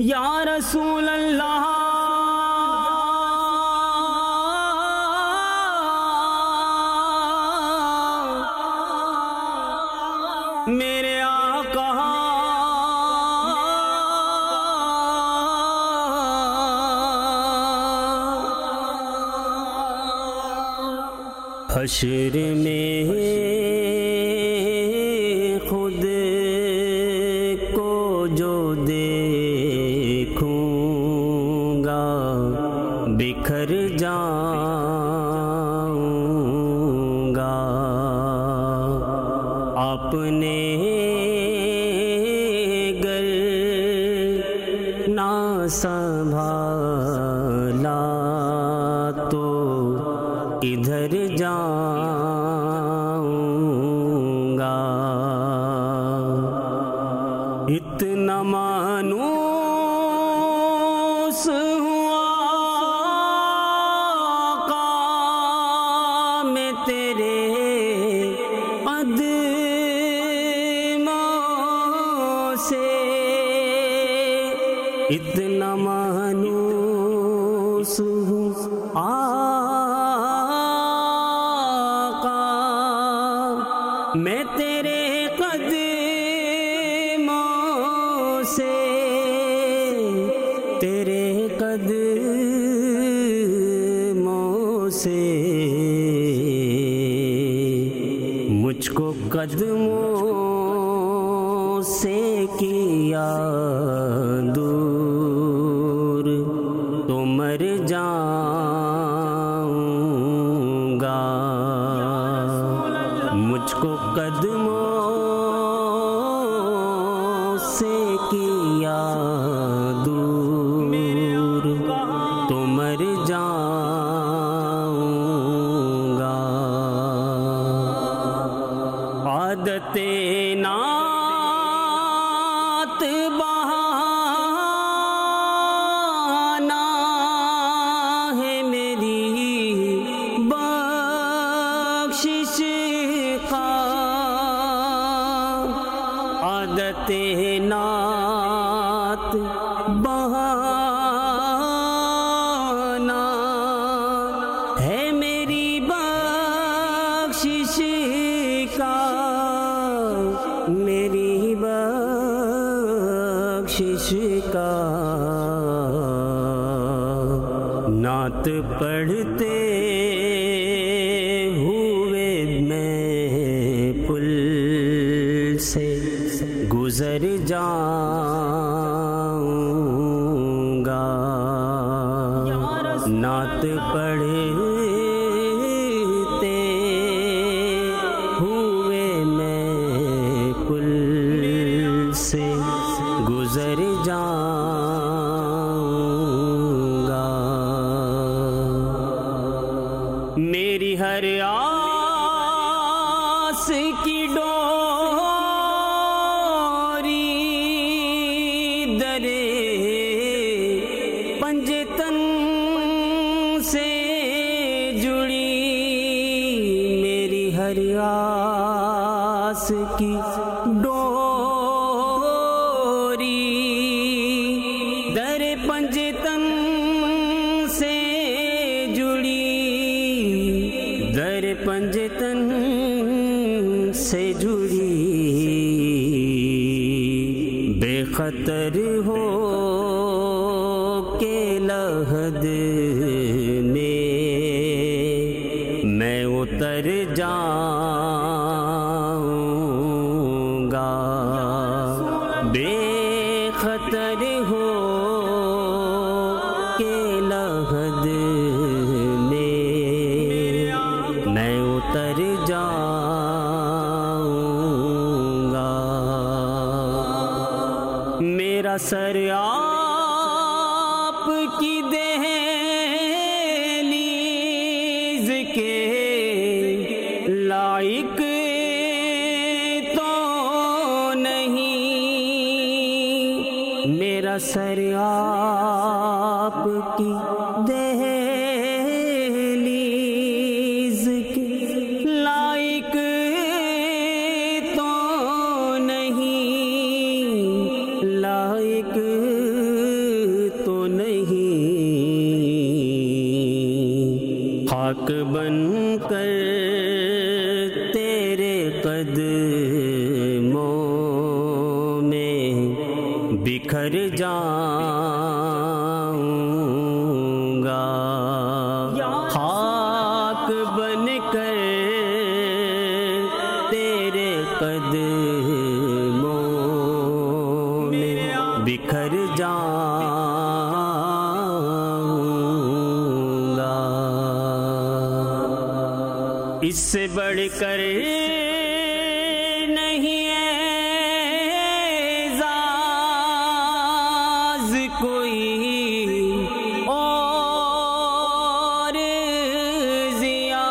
یا رسول اللہ میرے آقا حشر میں خود کو جو دیکھوں گا بکھر جاؤں گا، اپنے گر نہ سنبھالا تو ادھر جاؤں گا، اتنا مانوس ہوا آقا میں تیرے قدموں سے، اتنا مانوس ہوں میں تیرے قدموں سے، تیرے قدموں سے، مجھ کو قدموں سے کیا دور تو مر جاؤں گا، مجھ کو قدموں سے کیا دور تو مر جاؤں گا، عادت نعت بہانا ہے میری بخشش کا، عادت نعت بہانا ہے میری بخشش کا، میری بخشش کا، نعت پڑھتے ہوئے میں پل سے گزر جاؤں گا، نعت پڑھتے ہوئے میں پل سے گزر جاؤں گا، میری ہر آس کی ڈوری درے پنجتن سے جڑی، میری ہر آس کی ڈوری در پنجتن سے جڑی، در پنجتن سے جڑی، بے خطر ہو کے لحد میں اتر جاؤں گا، بے خطر ہو کے لحد میں اتر جاؤں گا، میرا سر آپ کی دہلیز کے لائق تو نہیں، میرا سر آپ کی دہلیز کے لائق تو نہیں، لائق خاک بن کر تیرے قدموں میں بکھر جاؤں گا، خاک بن کر تیرے قدموں میں بکھر جاؤں گا۔ اس سے بڑھ کر نہیں اعزاز کوئی اور ضیا،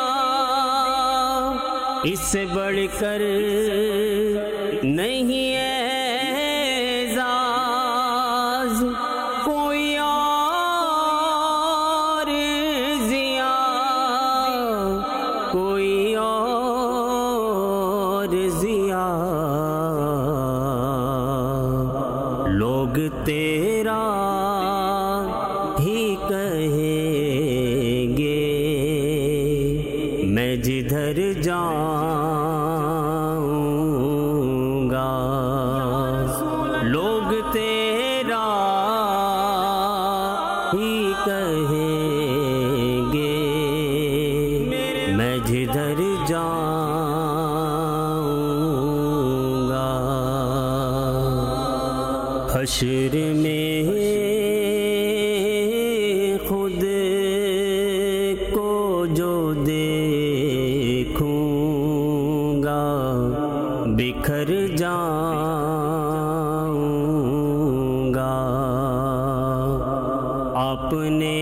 اس سے بڑھ کر نہیں اعزاز کوئی اور ضیا، کوئی اور ضیا۔ لوگ تیرا ہی کہیں گے، میں جدھر جاؤں گا۔ لوگ تیرا ہی کہیں گے، میں جدھر جاؤں گا۔ حشر میں خود کو جو دیکھوں گا، بکھر جاؤں گا۔ اپنے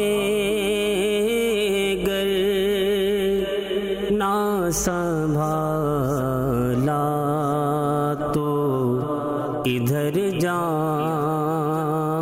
گر نہ سنبھالا تو ادھر جاؤں